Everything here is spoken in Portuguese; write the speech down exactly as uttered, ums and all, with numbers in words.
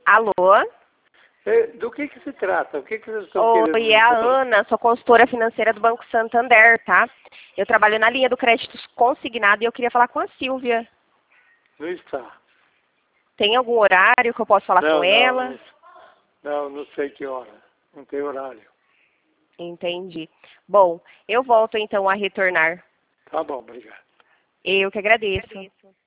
Alô? É, do que que se trata? O que que vocês estão querendo? Oi, é a Ana, sou consultora financeira do Banco Santander, tá? Eu trabalho na linha do crédito consignado e eu queria falar com a Silvia. Não está. Tem algum horário que eu posso falar Não, com não, ela? não, não, não sei que hora. Não tem horário. Entendi. Bom, eu volto então a retornar. Tá bom, obrigado. Eu que agradeço.